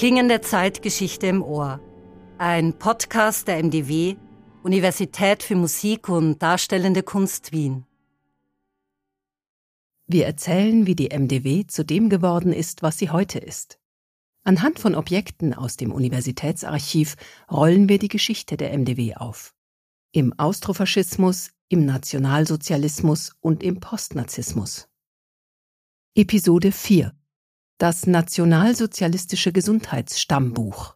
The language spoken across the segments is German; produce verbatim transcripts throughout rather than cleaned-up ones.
Klingende Zeitgeschichte im Ohr. Ein Podcast der M D W, Universität für Musik und Darstellende Kunst Wien. Wir erzählen, wie die M D W zu dem geworden ist, was sie heute ist. Anhand von Objekten aus dem Universitätsarchiv rollen wir die Geschichte der M D W auf. Im Austrofaschismus, im Nationalsozialismus und im Postnazismus. Episode vier: Das nationalsozialistische Gesundheitsstammbuch.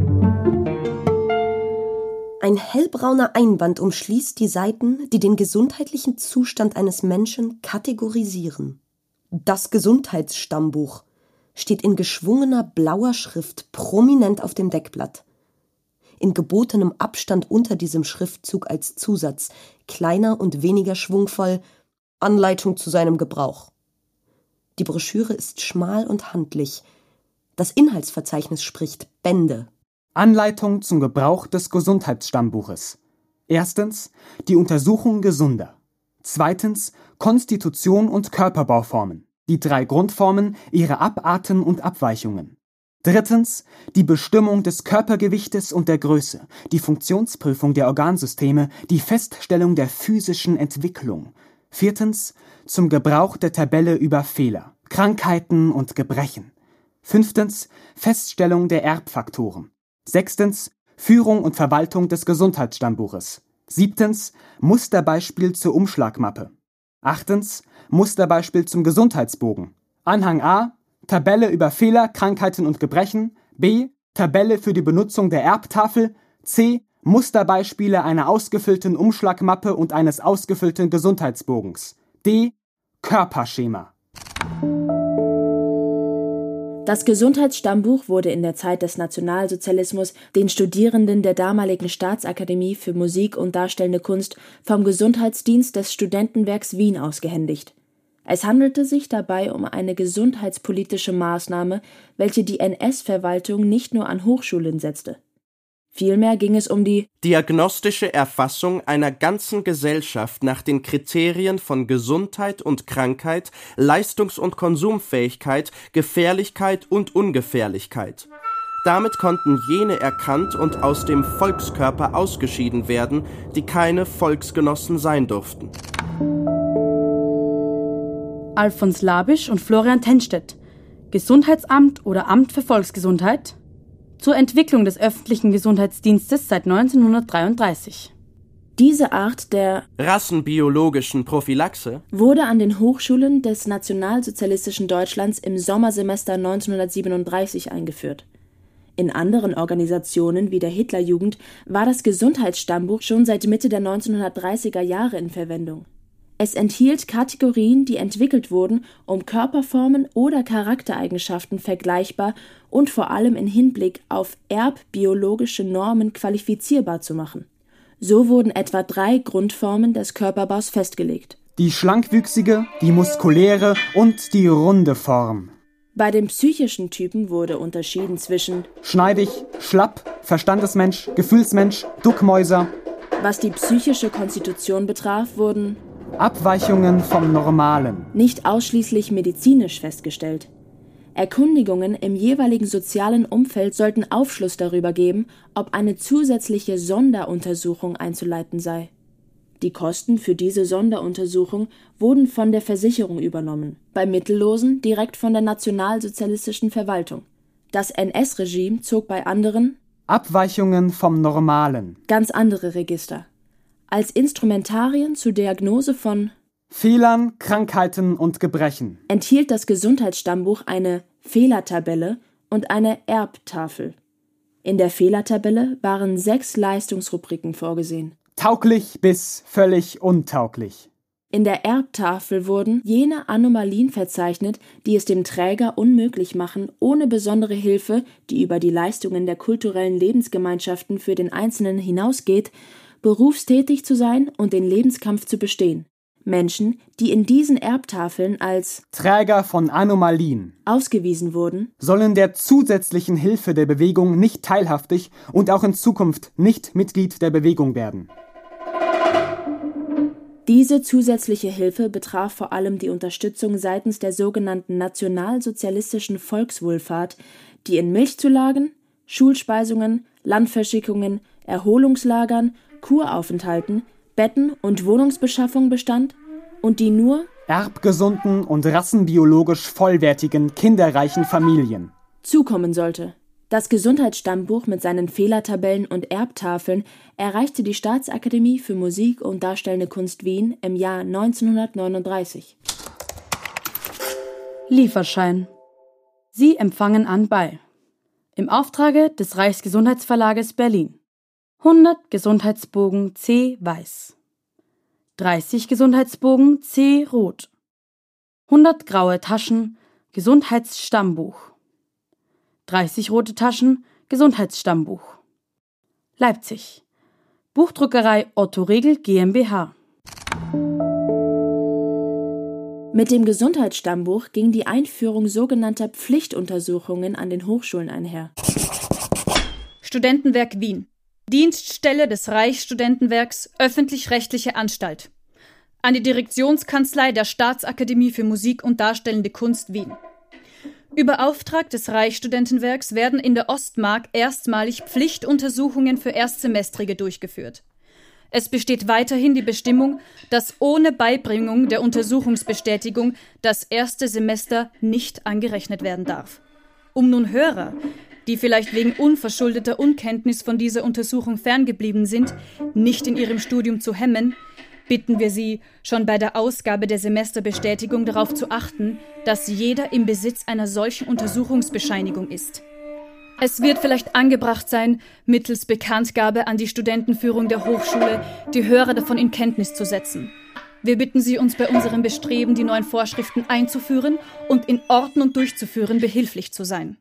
Ein hellbrauner Einband umschließt die Seiten, die den gesundheitlichen Zustand eines Menschen kategorisieren. Das Gesundheitsstammbuch steht in geschwungener blauer Schrift prominent auf dem Deckblatt. In gebotenem Abstand unter diesem Schriftzug als Zusatz, kleiner und weniger schwungvoll, Anleitung zu seinem Gebrauch. Die Broschüre ist schmal und handlich. Das Inhaltsverzeichnis spricht Bände. Anleitung zum Gebrauch des Gesundheitsstammbuches. Erstens, die Untersuchung Gesunder. Zweitens, Konstitution und Körperbauformen. Die drei Grundformen, ihre Abarten und Abweichungen. Drittens, die Bestimmung des Körpergewichtes und der Größe, die Funktionsprüfung der Organsysteme, die Feststellung der physischen Entwicklung. Viertens, zum Gebrauch der Tabelle über Fehler, Krankheiten und Gebrechen. Fünftens, Feststellung der Erbfaktoren. Sechstens, Führung und Verwaltung des Gesundheitsstammbuches. Siebtens, Musterbeispiel zur Umschlagmappe. Achtens, Musterbeispiel zum Gesundheitsbogen. Anhang A, Tabelle über Fehler, Krankheiten und Gebrechen. B, Tabelle für die Benutzung der Erbtafel. C, Musterbeispiele einer ausgefüllten Umschlagmappe und eines ausgefüllten Gesundheitsbogens. D, Körperschema. Das Gesundheitsstammbuch wurde in der Zeit des Nationalsozialismus den Studierenden der damaligen Staatsakademie für Musik und Darstellende Kunst vom Gesundheitsdienst des Studentenwerks Wien ausgehändigt. Es handelte sich dabei um eine gesundheitspolitische Maßnahme, welche die N S-Verwaltung nicht nur an Hochschulen setzte. Vielmehr ging es um die diagnostische Erfassung einer ganzen Gesellschaft nach den Kriterien von Gesundheit und Krankheit, Leistungs- und Konsumfähigkeit, Gefährlichkeit und Ungefährlichkeit. Damit konnten jene erkannt und aus dem Volkskörper ausgeschieden werden, die keine Volksgenossen sein durften. Alfons Labisch und Florian Tennstedt, Gesundheitsamt oder Amt für Volksgesundheit, zur Entwicklung des öffentlichen Gesundheitsdienstes seit neunzehnhundertdreiunddreißig. Diese Art der rassenbiologischen Prophylaxe wurde an den Hochschulen des nationalsozialistischen Deutschlands im Sommersemester neunzehnhundertsiebenunddreißig eingeführt. In anderen Organisationen wie der Hitlerjugend war das Gesundheitsstammbuch schon seit Mitte der neunzehnhundertdreißiger Jahre in Verwendung. Es enthielt Kategorien, die entwickelt wurden, um Körperformen oder Charaktereigenschaften vergleichbar und vor allem in Hinblick auf erbbiologische Normen qualifizierbar zu machen. So wurden etwa drei Grundformen des Körperbaus festgelegt: Die schlankwüchsige, die muskuläre und die runde Form. Bei den psychischen Typen wurde unterschieden zwischen schneidig, schlapp, Verstandesmensch, Gefühlsmensch, Duckmäuser. Was die psychische Konstitution betraf, wurden Abweichungen vom Normalen nicht ausschließlich medizinisch festgestellt. Erkundigungen im jeweiligen sozialen Umfeld sollten Aufschluss darüber geben, ob eine zusätzliche Sonderuntersuchung einzuleiten sei. Die Kosten für diese Sonderuntersuchung wurden von der Versicherung übernommen, bei Mittellosen direkt von der nationalsozialistischen Verwaltung. Das N S-Regime zog bei anderen Abweichungen vom Normalen ganz andere Register. Als Instrumentarien zur Diagnose von Fehlern, Krankheiten und Gebrechen enthielt das Gesundheitsstammbuch eine Fehlertabelle und eine Erbtafel. In der Fehlertabelle waren sechs Leistungsrubriken vorgesehen. Tauglich bis völlig untauglich. In der Erbtafel wurden jene Anomalien verzeichnet, die es dem Träger unmöglich machen, ohne besondere Hilfe, die über die Leistungen der kulturellen Lebensgemeinschaften für den Einzelnen hinausgeht, berufstätig zu sein und den Lebenskampf zu bestehen. Menschen, die in diesen Erbtafeln als Träger von Anomalien ausgewiesen wurden, sollen der zusätzlichen Hilfe der Bewegung nicht teilhaftig und auch in Zukunft nicht Mitglied der Bewegung werden. Diese zusätzliche Hilfe betraf vor allem die Unterstützung seitens der sogenannten nationalsozialistischen Volkswohlfahrt, die in Milchzulagen, Schulspeisungen, Landverschickungen, Erholungslagern, Kuraufenthalten, Betten und Wohnungsbeschaffung bestand und die nur erbgesunden und rassenbiologisch vollwertigen, kinderreichen Familien zukommen sollte. Das Gesundheitsstammbuch mit seinen Fehlertabellen und Erbtafeln erreichte die Staatsakademie für Musik und Darstellende Kunst Wien im Jahr neunzehnhundertneununddreißig. Lieferschein. Sie empfangen an bei im Auftrage des Reichsgesundheitsverlages Berlin hundert Gesundheitsbogen C weiß, dreißig Gesundheitsbogen C rot, hundert graue Taschen Gesundheitsstammbuch, dreißig rote Taschen Gesundheitsstammbuch. Leipzig. Buchdruckerei Otto Regel GmbH. Mit dem Gesundheitsstammbuch ging die Einführung sogenannter Pflichtuntersuchungen an den Hochschulen einher. Studentenwerk Wien. Dienststelle des Reichsstudentenwerks, öffentlich-rechtliche Anstalt. An die Direktionskanzlei der Staatsakademie für Musik und Darstellende Kunst Wien. Über Auftrag des Reichsstudentenwerks werden in der Ostmark erstmalig Pflichtuntersuchungen für Erstsemestrige durchgeführt. Es besteht weiterhin die Bestimmung, dass ohne Beibringung der Untersuchungsbestätigung das erste Semester nicht angerechnet werden darf. Um nun Hörer, die vielleicht wegen unverschuldeter Unkenntnis von dieser Untersuchung ferngeblieben sind, nicht in ihrem Studium zu hemmen, bitten wir Sie, schon bei der Ausgabe der Semesterbestätigung darauf zu achten, dass jeder im Besitz einer solchen Untersuchungsbescheinigung ist. Es wird vielleicht angebracht sein, mittels Bekanntgabe an die Studentenführung der Hochschule die Hörer davon in Kenntnis zu setzen. Wir bitten Sie, uns bei unserem Bestreben, die neuen Vorschriften einzuführen und in Ordnung durchzuführen, behilflich zu sein.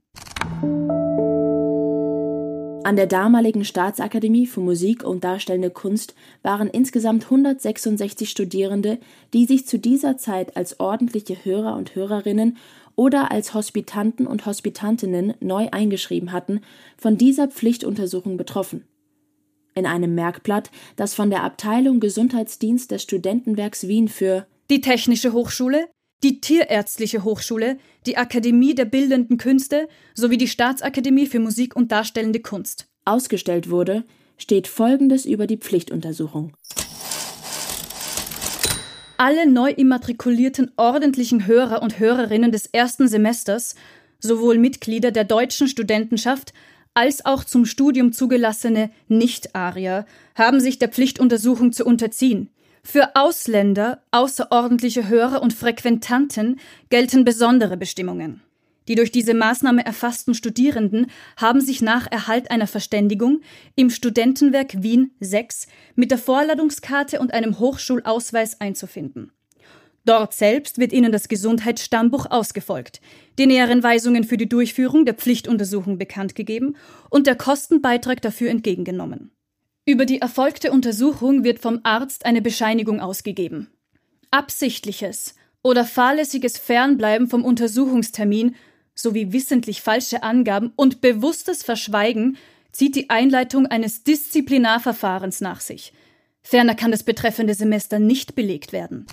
An der damaligen Staatsakademie für Musik und Darstellende Kunst waren insgesamt hundertsechsundsechzig Studierende, die sich zu dieser Zeit als ordentliche Hörer und Hörerinnen oder als Hospitanten und Hospitantinnen neu eingeschrieben hatten, von dieser Pflichtuntersuchung betroffen. In einem Merkblatt, das von der Abteilung Gesundheitsdienst des Studentenwerks Wien für die Technische Hochschule, die Tierärztliche Hochschule, die Akademie der Bildenden Künste sowie die Staatsakademie für Musik und Darstellende Kunst ausgestellt wurde, steht Folgendes über die Pflichtuntersuchung. Alle neu immatrikulierten ordentlichen Hörer und Hörerinnen des ersten Semesters, sowohl Mitglieder der deutschen Studentenschaft als auch zum Studium zugelassene Nicht-Arier, haben sich der Pflichtuntersuchung zu unterziehen. Für Ausländer, außerordentliche Hörer und Frequentanten gelten besondere Bestimmungen. Die durch diese Maßnahme erfassten Studierenden haben sich nach Erhalt einer Verständigung im Studentenwerk Wien sechs mit der Vorladungskarte und einem Hochschulausweis einzufinden. Dort selbst wird ihnen das Gesundheitsstammbuch ausgefolgt, die näheren Weisungen für die Durchführung der Pflichtuntersuchung bekannt gegeben und der Kostenbeitrag dafür entgegengenommen. Über die erfolgte Untersuchung wird vom Arzt eine Bescheinigung ausgegeben. Absichtliches oder fahrlässiges Fernbleiben vom Untersuchungstermin sowie wissentlich falsche Angaben und bewusstes Verschweigen zieht die Einleitung eines Disziplinarverfahrens nach sich. Ferner kann das betreffende Semester nicht belegt werden.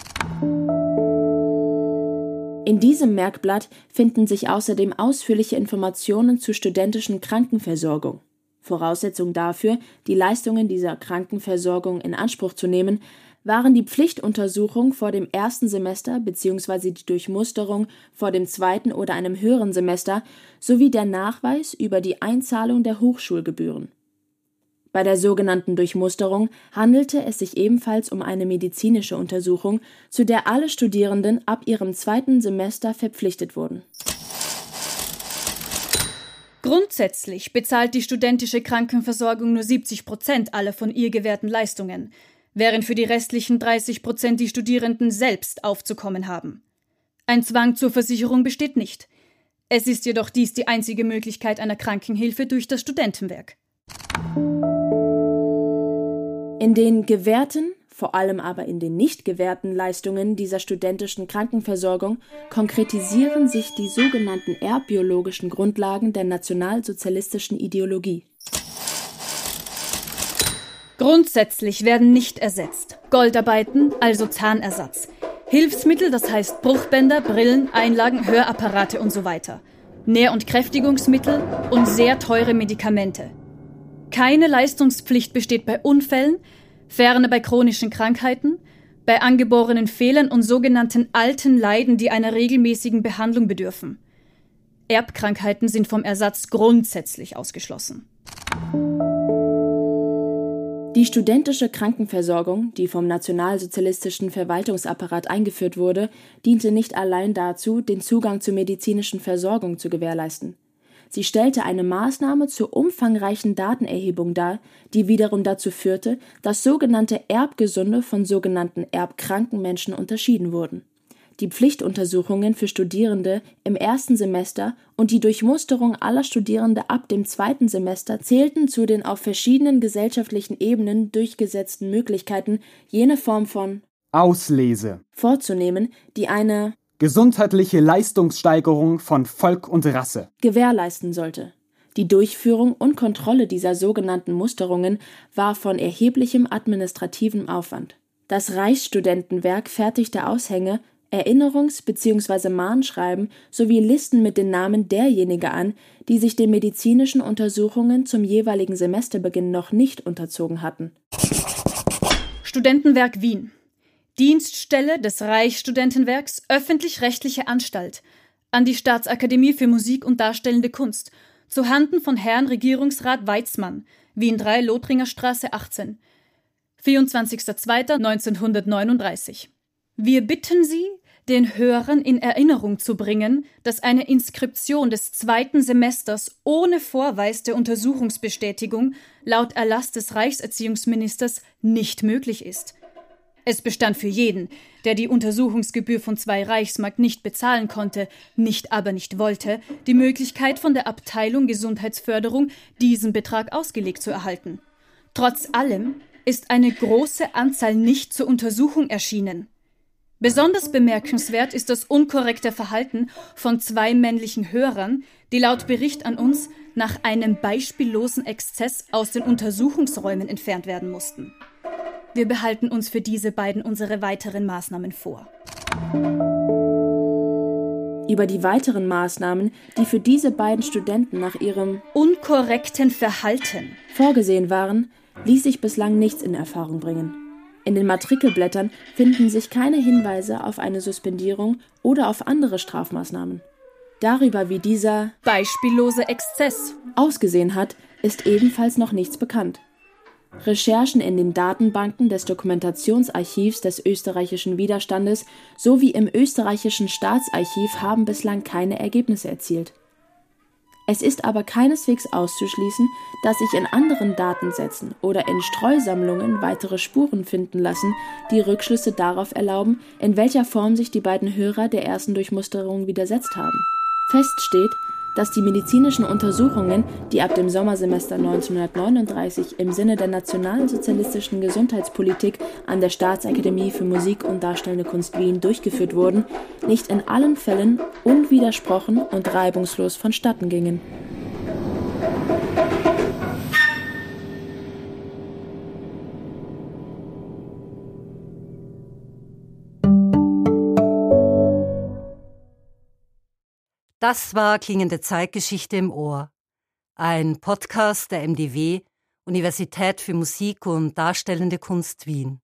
In diesem Merkblatt finden sich außerdem ausführliche Informationen zur studentischen Krankenversorgung. Voraussetzung dafür, die Leistungen dieser Krankenversorgung in Anspruch zu nehmen, waren die Pflichtuntersuchung vor dem ersten Semester bzw. die Durchmusterung vor dem zweiten oder einem höheren Semester sowie der Nachweis über die Einzahlung der Hochschulgebühren. Bei der sogenannten Durchmusterung handelte es sich ebenfalls um eine medizinische Untersuchung, zu der alle Studierenden ab ihrem zweiten Semester verpflichtet wurden. Grundsätzlich bezahlt die studentische Krankenversorgung nur siebzig Prozent aller von ihr gewährten Leistungen, während für die restlichen dreißig Prozent die Studierenden selbst aufzukommen haben. Ein Zwang zur Versicherung besteht nicht. Es ist jedoch dies die einzige Möglichkeit einer Krankenhilfe durch das Studentenwerk. In den gewährten, vor allem aber in den nicht gewährten Leistungen dieser studentischen Krankenversorgung konkretisieren sich die sogenannten erbbiologischen Grundlagen der nationalsozialistischen Ideologie. Grundsätzlich werden nicht ersetzt Goldarbeiten, also Zahnersatz, Hilfsmittel, das heißt Bruchbänder, Brillen, Einlagen, Hörapparate und so weiter. Nähr- und Kräftigungsmittel und sehr teure Medikamente. Keine Leistungspflicht besteht bei Unfällen, ferner bei chronischen Krankheiten, bei angeborenen Fehlern und sogenannten alten Leiden, die einer regelmäßigen Behandlung bedürfen. Erbkrankheiten sind vom Ersatz grundsätzlich ausgeschlossen. Die studentische Krankenversorgung, die vom nationalsozialistischen Verwaltungsapparat eingeführt wurde, diente nicht allein dazu, den Zugang zur medizinischen Versorgung zu gewährleisten. Sie stellte eine Maßnahme zur umfangreichen Datenerhebung dar, die wiederum dazu führte, dass sogenannte Erbgesunde von sogenannten erbkranken Menschen unterschieden wurden. Die Pflichtuntersuchungen für Studierende im ersten Semester und die Durchmusterung aller Studierende ab dem zweiten Semester zählten zu den auf verschiedenen gesellschaftlichen Ebenen durchgesetzten Möglichkeiten, jene Form von Auslese vorzunehmen, die eine gesundheitliche Leistungssteigerung von Volk und Rasse gewährleisten sollte. Die Durchführung und Kontrolle dieser sogenannten Musterungen war von erheblichem administrativem Aufwand. Das Reichsstudentenwerk fertigte Aushänge, Erinnerungs- bzw. Mahnschreiben sowie Listen mit den Namen derjenigen an, die sich den medizinischen Untersuchungen zum jeweiligen Semesterbeginn noch nicht unterzogen hatten. Studentenwerk Wien. Dienststelle des Reichsstudentenwerks, öffentlich-rechtliche Anstalt, an die Staatsakademie für Musik und Darstellende Kunst, zuhanden von Herrn Regierungsrat Weizmann, Wien drei, Lothringer Straße achtzehn, vierundzwanzigster zweiter neunzehnhundertneununddreißig. Wir bitten Sie, den Hörern in Erinnerung zu bringen, dass eine Inskription des zweiten Semesters ohne Vorweis der Untersuchungsbestätigung laut Erlass des Reichserziehungsministers nicht möglich ist. Es bestand für jeden, der die Untersuchungsgebühr von zwei Reichsmark nicht bezahlen konnte, nicht aber nicht wollte, die Möglichkeit von der Abteilung Gesundheitsförderung diesen Betrag ausgelegt zu erhalten. Trotz allem ist eine große Anzahl nicht zur Untersuchung erschienen. Besonders bemerkenswert ist das unkorrekte Verhalten von zwei männlichen Hörern, die laut Bericht an uns nach einem beispiellosen Exzess aus den Untersuchungsräumen entfernt werden mussten. Wir behalten uns für diese beiden unsere weiteren Maßnahmen vor. Über die weiteren Maßnahmen, die für diese beiden Studenten nach ihrem unkorrekten Verhalten vorgesehen waren, ließ sich bislang nichts in Erfahrung bringen. In den Matrikelblättern finden sich keine Hinweise auf eine Suspendierung oder auf andere Strafmaßnahmen. Darüber, wie dieser beispiellose Exzess ausgesehen hat, ist ebenfalls noch nichts bekannt. Recherchen in den Datenbanken des Dokumentationsarchivs des österreichischen Widerstandes sowie im österreichischen Staatsarchiv haben bislang keine Ergebnisse erzielt. Es ist aber keineswegs auszuschließen, dass sich in anderen Datensätzen oder in Streusammlungen weitere Spuren finden lassen, die Rückschlüsse darauf erlauben, in welcher Form sich die beiden Hörer der ersten Durchmusterung widersetzt haben. Fest steht, dass die medizinischen Untersuchungen, die ab dem Sommersemester neunzehnhundertneununddreißig im Sinne der nationalsozialistischen Gesundheitspolitik an der Staatsakademie für Musik und Darstellende Kunst Wien durchgeführt wurden, nicht in allen Fällen unwidersprochen und reibungslos vonstatten gingen. Das war Klingende Zeitgeschichte im Ohr, ein Podcast der M D W, Universität für Musik und Darstellende Kunst Wien.